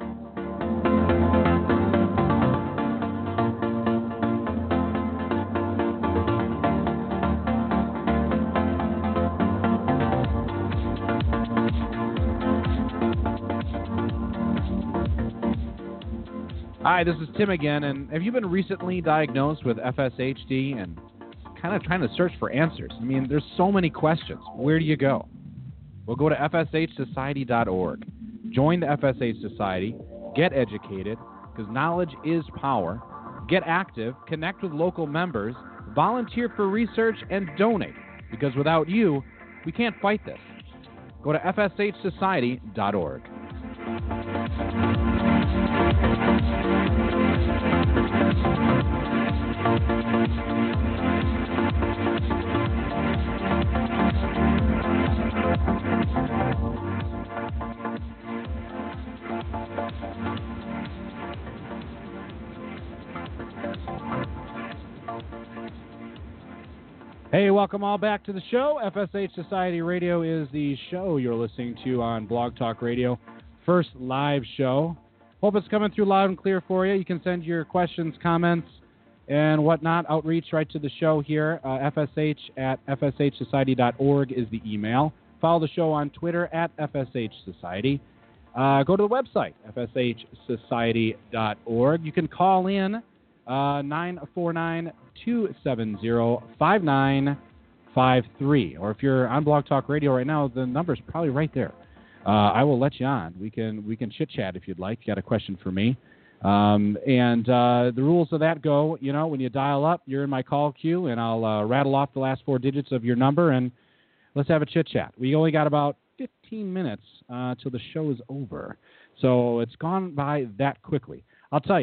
Hi, this is Tim again, and have you been recently diagnosed with F S H D and kind of trying to search for answers? I mean, there's so many questions. Where do you go? Well, go to F S H society dot org. Join the F S H Society. Get educated, because knowledge is power. Get active. Connect with local members. Volunteer for research and donate, because without you, we can't fight this. Go to F S H society dot org. Hey, welcome all back to the show. F S H Society Radio is the show you're listening to on Blog Talk Radio. First live show. Hope it's coming through loud and clear for you. You can send your questions, comments, and whatnot. Outreach right to the show here. Uh, F S H at F S H society dot org is the email. Follow the show on Twitter at F S H Society. Uh, go to the website, F S H society dot org. You can call in uh, nine four nine, two seven zero, five nine five three. Or if you're on Blog Talk Radio right now, the number's probably right there. Uh, I will let you on. We can we can chit-chat if you'd like. You got a question for me. Um, and uh, the rules of that go, you know, when you dial up, you're in my call queue, and I'll uh, rattle off the last four digits of your number, and let's have a chit-chat. We only got about fifteen minutes uh, till the show is over. So it's gone by that quickly. I'll tell you,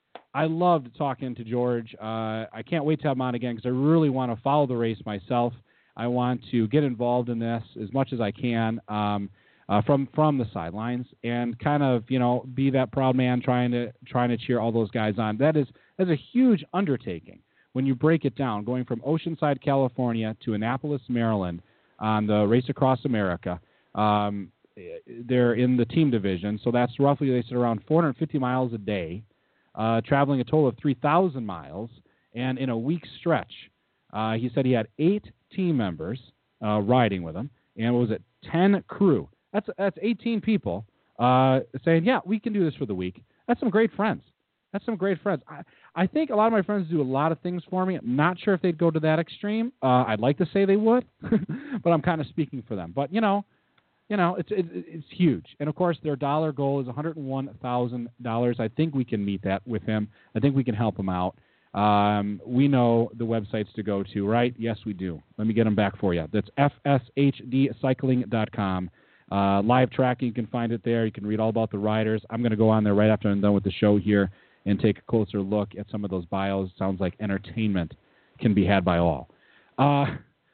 I loved talking to George. Uh, I can't wait to have him on again because I really want to follow the race myself. I want to get involved in this as much as I can. Um, Uh, from from the sidelines and kind of, you know, be that proud man trying to trying to cheer all those guys on. That is that's a huge undertaking when you break it down, going from Oceanside, California to Annapolis, Maryland on the Race Across America. Um, they're in the team division, so that's roughly, they said, around four hundred fifty miles a day, uh, traveling a total of three thousand miles, and in a week stretch. Uh, he said he had eight team members uh, riding with him, and what was it, ten crew. That's that's eighteen people uh, saying, yeah, we can do this for the week. That's some great friends. That's some great friends. I, I think a lot of my friends do a lot of things for me. I'm not sure if they'd go to that extreme. Uh, I'd like to say they would, but I'm kind of speaking for them. But, you know, you know, it's it, it's huge. And, of course, their dollar goal is one hundred one thousand dollars. I think we can meet that with him. I think we can help him out. Um, we know the websites to go to, right? Yes, we do. Let me get them back for you. That's f s h d cycling dot com. Uh, live tracking, you can find it there. You can read all about the riders. I'm going to go on there right after I'm done with the show here and take a closer look at some of those bios. Sounds like entertainment can be had by all. Uh,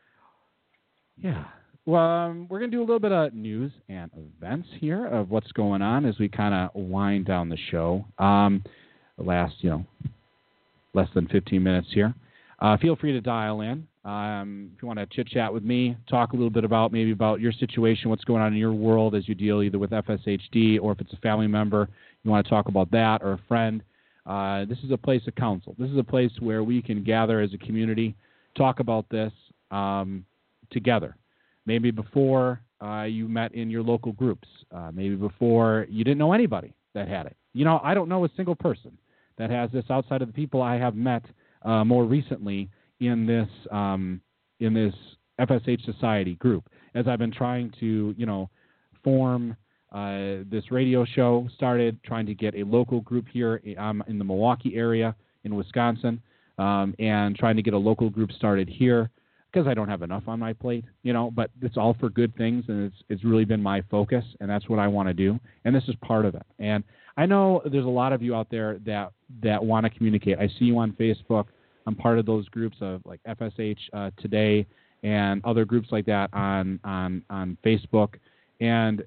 yeah. Well, um, we're going to do a little bit of news and events here of what's going on as we kind of wind down the show. Um, the last, you know, less than fifteen minutes here. Uh, feel free to dial in. Um, if you want to chit-chat with me, talk a little bit about maybe about your situation, what's going on in your world as you deal either with F S H D or if it's a family member, you want to talk about that, or a friend. Uh, this is a place of counsel. This is a place where we can gather as a community, talk about this um, together. Maybe before uh, you met in your local groups. Uh, maybe before you didn't know anybody that had it. You know, I don't know a single person that has this outside of the people I have met uh, more recently in this um, in this F S H Society group. As I've been trying to, you know, form uh, this radio show, started trying to get a local group here um, in the Milwaukee area in Wisconsin, um, and trying to get a local group started here because I don't have enough on my plate, you know. But it's all for good things, and it's it's really been my focus, and that's what I want to do, and this is part of it. And I know there's a lot of you out there that that want to communicate. I see you on Facebook. I'm part of those groups of like F S H uh, Today and other groups like that on, on on Facebook. And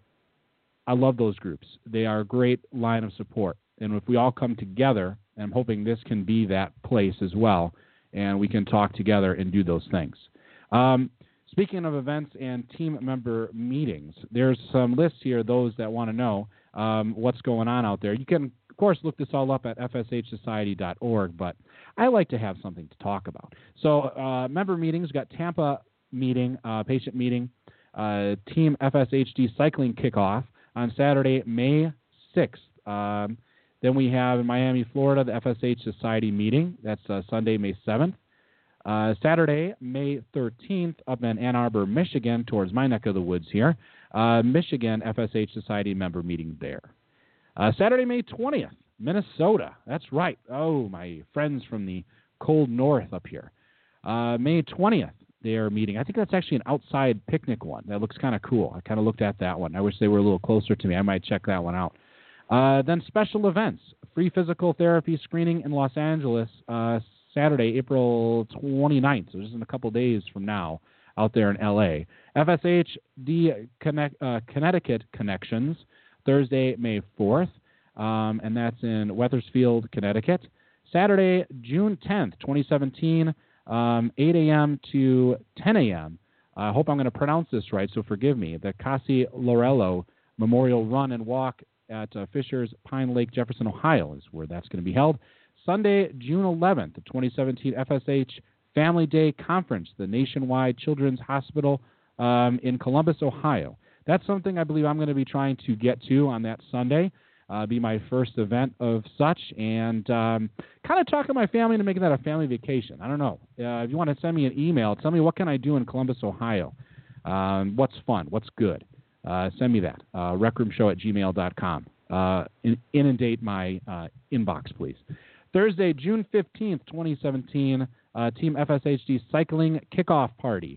I love those groups. They are a great line of support. And if we all come together, and I'm hoping this can be that place as well, and we can talk together and do those things. Um, speaking of events and team member meetings, there's some lists here, those that want to know um, what's going on out there. You can, of course, look this all up at f s h society dot org, but I like to have something to talk about. So uh, member meetings, got Tampa meeting, uh, patient meeting, uh, Team F S H D cycling kickoff on Saturday, May sixth. Um, then we have in Miami, Florida, the F S H Society meeting. That's uh, Sunday, May seventh. Uh, Saturday, May thirteenth, up in Ann Arbor, Michigan, towards my neck of the woods here. Uh, Michigan F S H Society member meeting there. Uh, Saturday, May twentieth, Minnesota. That's right. Oh, my friends from the cold north up here. Uh, May twentieth, they are meeting. I think that's actually an outside picnic one. That looks kind of cool. I kind of looked at that one. I wish they were a little closer to me. I might check that one out. Uh, then special events. Free physical therapy screening in Los Angeles, uh, Saturday, April twenty-ninth. So just in a couple days from now out there in L A. F S H D Connect, uh, Connecticut Connections, Thursday, May fourth, um, and that's in Wethersfield, Connecticut. Saturday, June tenth, twenty seventeen, um, eight a.m. to ten a.m. I hope I'm going to pronounce this right, so forgive me. The Casi Lorello Memorial Run and Walk at uh, Fishers, Pine Lake, Jefferson, Ohio is where that's going to be held. Sunday, June eleventh, the twenty seventeen F S H Family Day Conference, the Nationwide Children's Hospital um, in Columbus, Ohio. That's something I believe I'm going to be trying to get to on that Sunday. Uh, be my first event of such, and um, kind of talk to my family into making that a family vacation. I don't know. Uh, if you want to send me an email, tell me what can I do in Columbus, Ohio. Um, what's fun? What's good? Uh, send me that. Uh, rec room show at gmail dot com. Uh, in, inundate my uh, inbox, please. Thursday, June fifteenth, twenty seventeen, uh, Team F S H D Cycling Kickoff Party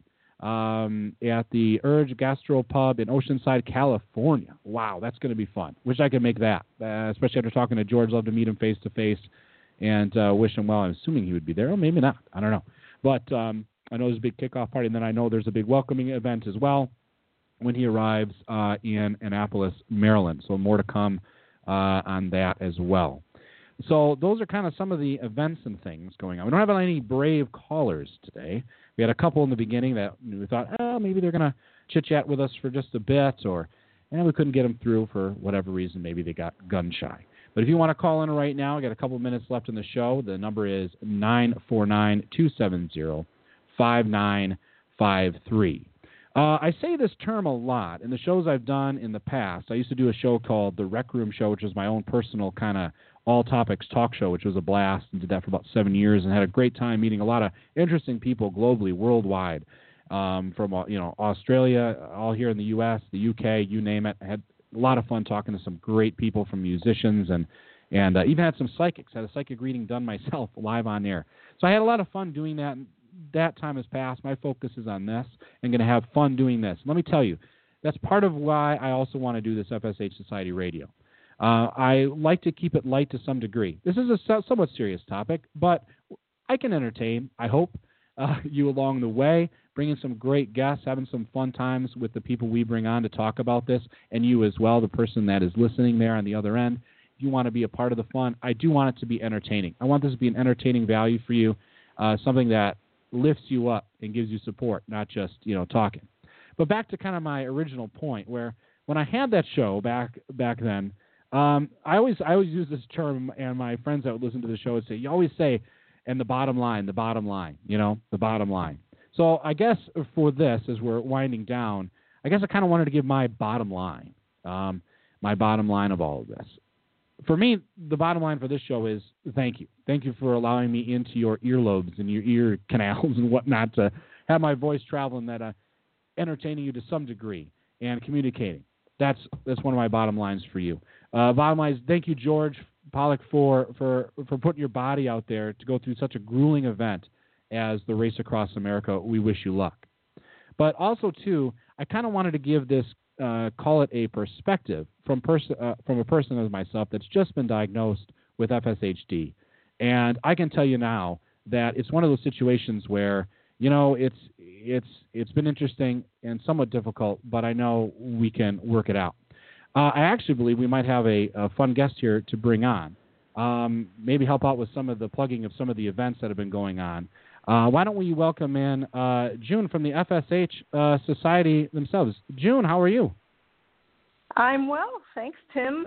um, at the Urge Gastro Pub in Oceanside, California. Wow, that's going to be fun. Wish I could make that, uh, especially after talking to George. Love to meet him face-to-face and uh, wish him well. I'm assuming he would be there. Or maybe not. I don't know. But um, I know there's a big kickoff party, and then I know there's a big welcoming event as well when he arrives uh, in Annapolis, Maryland. So more to come uh, on that as well. So those are kind of some of the events and things going on. We don't have any brave callers today. We had a couple in the beginning that we thought, oh, maybe they're going to chit-chat with us for just a bit, or and we couldn't get them through for whatever reason. Maybe they got gun-shy. But if you want to call in right now, we got a couple minutes left in the show. The number is nine four nine, two seven zero, five nine five three. Uh, I say this term a lot in the shows I've done in the past. I used to do a show called The Rec Room Show, which was my own personal kind of all-topics talk show, which was a blast, and did that for about seven years and had a great time meeting a lot of interesting people globally, worldwide, um, from uh, you know Australia, all here in the U S, the U K, you name it. I had a lot of fun talking to some great people, from musicians and and uh, even had some psychics. I had a psychic reading done myself live on air. So I had a lot of fun doing that. That time has passed. My focus is on this. I'm going to have fun doing this. Let me tell you, that's part of why I also want to do this F S H Society Radio. Uh, I like to keep it light to some degree. This is a so- somewhat serious topic, but I can entertain, I hope, uh, you along the way, bringing some great guests, having some fun times with the people we bring on to talk about this, and you as well, the person that is listening there on the other end. If you want to be a part of the fun, I do want it to be entertaining. I want this to be an entertaining value for you, uh, something that lifts you up and gives you support, not just, you know, talking. But back to kind of my original point, where when I had that show back back then, um, I always I always use this term, and my friends that would listen to the show would say, you always say, and the bottom line, the bottom line, you know, the bottom line. So I guess for this, as we're winding down, I guess I kind of wanted to give my bottom line, um, my bottom line of all of this. For me, the bottom line for this show is thank you. Thank you for allowing me into your earlobes and your ear canals and whatnot to have my voice travel and that uh, entertaining you to some degree and communicating. That's that's one of my bottom lines for you. Uh, bottom line is thank you, George Pollock, for, for, for putting your body out there to go through such a grueling event as the Race Across America. We wish you luck. But also, too, I kind of wanted to give this, uh, call it a perspective from, pers- uh, from a person as myself that's just been diagnosed with F S H D. And I can tell you now that it's one of those situations where, you know, it's it's it's been interesting and somewhat difficult, but I know we can work it out. Uh, I actually believe we might have a, a fun guest here to bring on, um, maybe help out with some of the plugging of some of the events that have been going on. Uh, why don't we welcome in uh, June from the F S H uh, Society themselves. June, how are you? I'm well, thanks, Tim.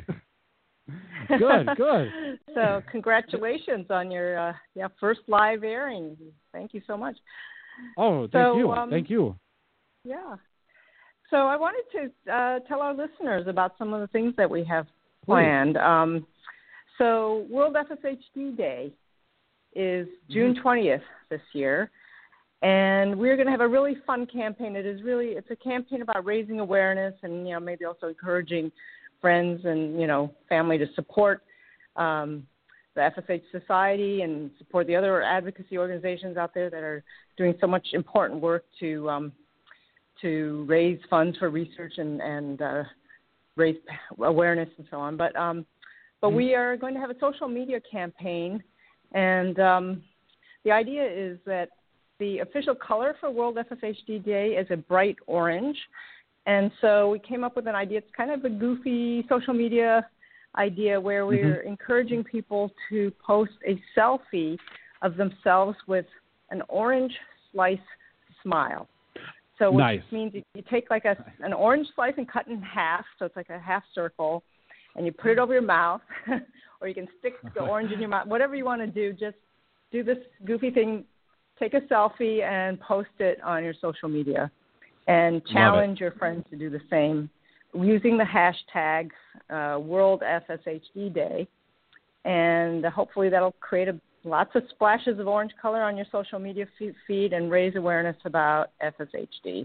Good, good. So congratulations on your uh, yeah, first live airing. Thank you so much. Oh, thank so, you. Um, thank you. Yeah. So I wanted to uh, tell our listeners about some of the things that we have planned. Um, so World F S H D Day is June twentieth this year, and we're going to have a really fun campaign. It is really it's a campaign about raising awareness and, you know, maybe also encouraging friends and, you know, family to support um, the F S H Society and support the other advocacy organizations out there that are doing so much important work to um, to raise funds for research and, and uh, raise awareness and so on. But um, but mm-hmm. we are going to have a social media campaign, and um, the idea is that the official color for World F S H D Day is a bright orange. And so we came up with an idea. It's kind of a goofy social media idea where we're mm-hmm. encouraging people to post a selfie of themselves with an orange slice smile. So which nice. means you, you take like a, an orange slice and cut in half, so it's like a half circle, and you put it over your mouth, or you can stick the orange in your mouth. Whatever you want to do, just do this goofy thing, take a selfie and post it on your social media. And challenge your friends to do the same using the hashtag uh, World F S H D Day. And hopefully that'll create a, lots of splashes of orange color on your social media feed and raise awareness about F S H D.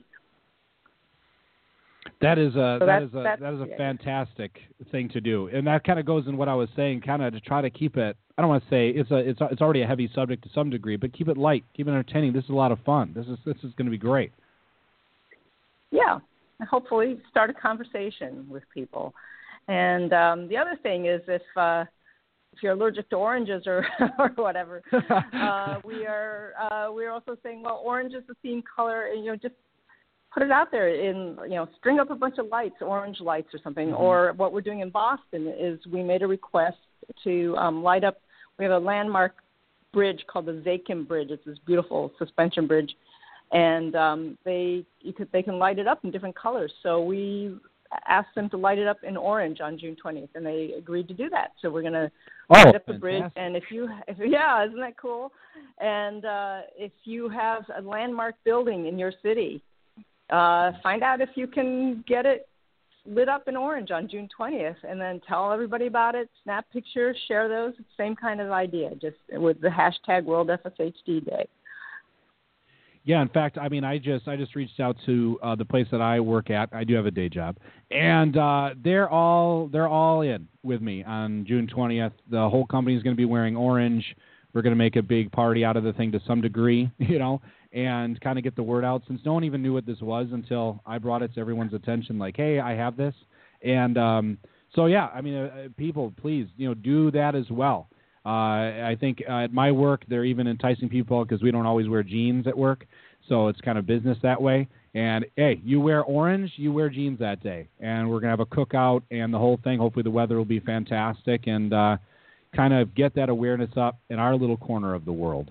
That is a so that is a that is a fantastic thing to do, and that kind of goes in what I was saying, kind of to try to keep it. I don't want to say it's a it's a, it's already a heavy subject to some degree, but keep it light, keep it entertaining. This is a lot of fun. This is this is going to be great. Yeah, and hopefully start a conversation with people. And um, the other thing is if uh, if you're allergic to oranges or, or whatever, uh, we are uh, we're also saying, well, orange is the theme color, and, you know, just put it out there in, you know, string up a bunch of lights, orange lights or something. Mm-hmm. Or what we're doing in Boston is we made a request to um, light up. We have a landmark bridge called the Zakim Bridge. It's this beautiful suspension bridge. And um, they you could, they can light it up in different colors. So we asked them to light it up in orange on June twentieth, and they agreed to do that. So we're going to oh, light up the fantastic. bridge. And if you, if, yeah, isn't that cool? And uh, if you have a landmark building in your city uh, find out if you can get it lit up in orange on June twentieth, and then tell everybody about it, snap pictures, share those. Same kind of idea, just with the hashtag World F S H D Day. Yeah, in fact, I mean, I just I just reached out to uh, the place that I work at. I do have a day job, and uh, they're all they're all in with me on June twentieth. The whole company is going to be wearing orange. We're going to make a big party out of the thing to some degree, you know, and kind of get the word out, since no one even knew what this was until I brought it to everyone's attention. Like, hey, I have this, and um, so yeah, I mean, uh, people, please, you know, do that as well. Uh, I think uh, at my work, they're even enticing people because we don't always wear jeans at work, so it's kind of business that way. And, hey, you wear orange, you wear jeans that day. And we're going to have a cookout and the whole thing. Hopefully the weather will be fantastic, and uh, kind of get that awareness up in our little corner of the world.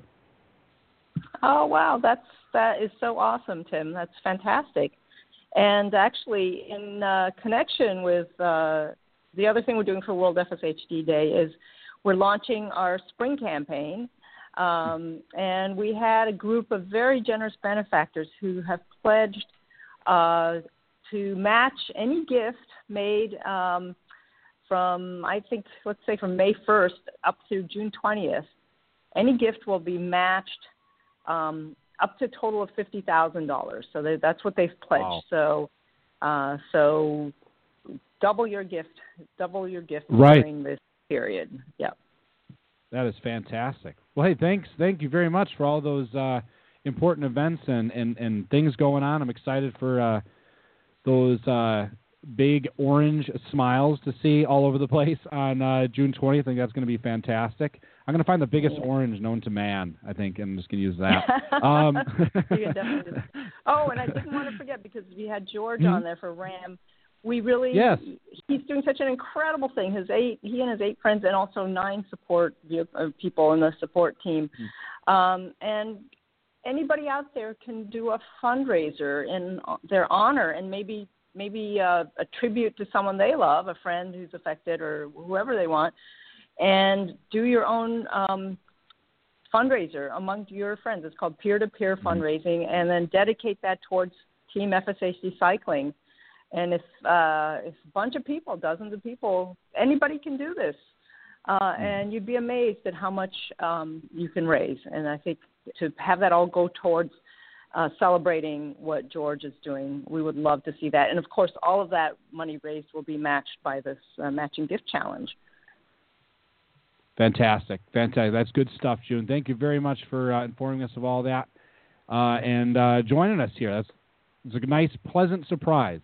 Oh, wow. That's, that is so awesome, Tim. That's fantastic. And actually, in uh, connection with uh, the other thing we're doing for World F S H D Day is we're launching our spring campaign, um, and we had a group of very generous benefactors who have pledged uh, to match any gift made um, from, I think, let's say from May first up to June twentieth. Any gift will be matched um, up to a total of fifty thousand dollars. So they, that's what they've pledged. Wow. So, uh, so double your gift, double your gift right. during this period. Yep. That is fantastic. Well, hey, thanks. Thank you very much for all those uh, important events and, and, and things going on. I'm excited for uh, those uh, big orange smiles to see all over the place on uh, June twentieth. I think that's going to be fantastic. I'm going to find the biggest yeah. orange known to man, I think, and I'm just going to use that. um, you can definitely do that. Oh, and I didn't want to forget, because we had George mm-hmm. on there for RAM. We really, yes. he's doing such an incredible thing. His eight, he and his eight friends, and also nine support people in the support team. Mm-hmm. Um, and anybody out there can do a fundraiser in their honor, and maybe maybe uh, a tribute to someone they love, a friend who's affected, or whoever they want, and do your own um, fundraiser among your friends. It's called peer-to-peer mm-hmm. fundraising, and then dedicate that towards Team F S H D Cycling. And if uh, if a bunch of people, dozens of people, anybody can do this, uh, and you'd be amazed at how much um, you can raise. And I think to have that all go towards uh, celebrating what George is doing, we would love to see that. And of course, all of that money raised will be matched by this uh, matching gift challenge. Fantastic, fantastic. That's good stuff, June. Thank you very much for uh, informing us of all that uh, and uh, joining us here. That's it's a nice, pleasant surprise.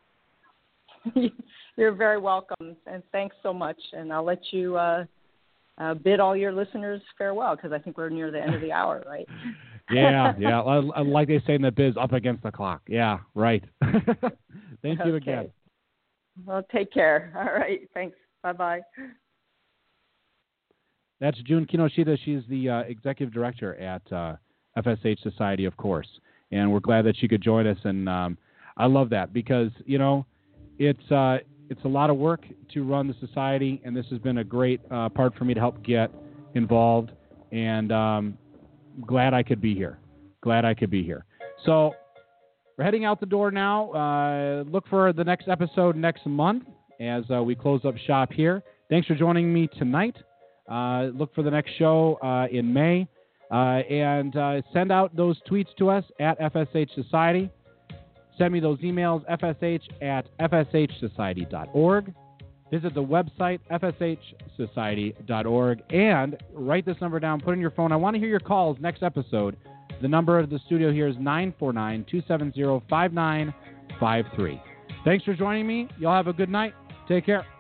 You're very welcome, and thanks so much. And I'll let you uh, uh, bid all your listeners farewell, because I think we're near the end of the hour, right? yeah, yeah. Like they say in the biz, up against the clock. Yeah, right. Thank you okay. again. Well, take care. All right. Thanks. Bye-bye. That's June Kinoshita. She's the uh, executive director at uh, F S H Society, of course. And we're glad that she could join us. And um, I love that because, you know, It's uh, it's a lot of work to run the society, and this has been a great uh, part for me to help get involved, and um, glad I could be here. Glad I could be here. So we're heading out the door now. Uh, look for the next episode next month as uh, we close up shop here. Thanks for joining me tonight. Uh, look for the next show uh, in May, uh, and uh, send out those tweets to us at F S H Society. Send me those emails, F S H at F S H society dot org. Visit the website, F S H society dot org, and write this number down. Put in your phone. I want to hear your calls next episode. The number of the studio here is nine four nine, two seven zero, five nine five three. Thanks for joining me. Y'all have a good night. Take care.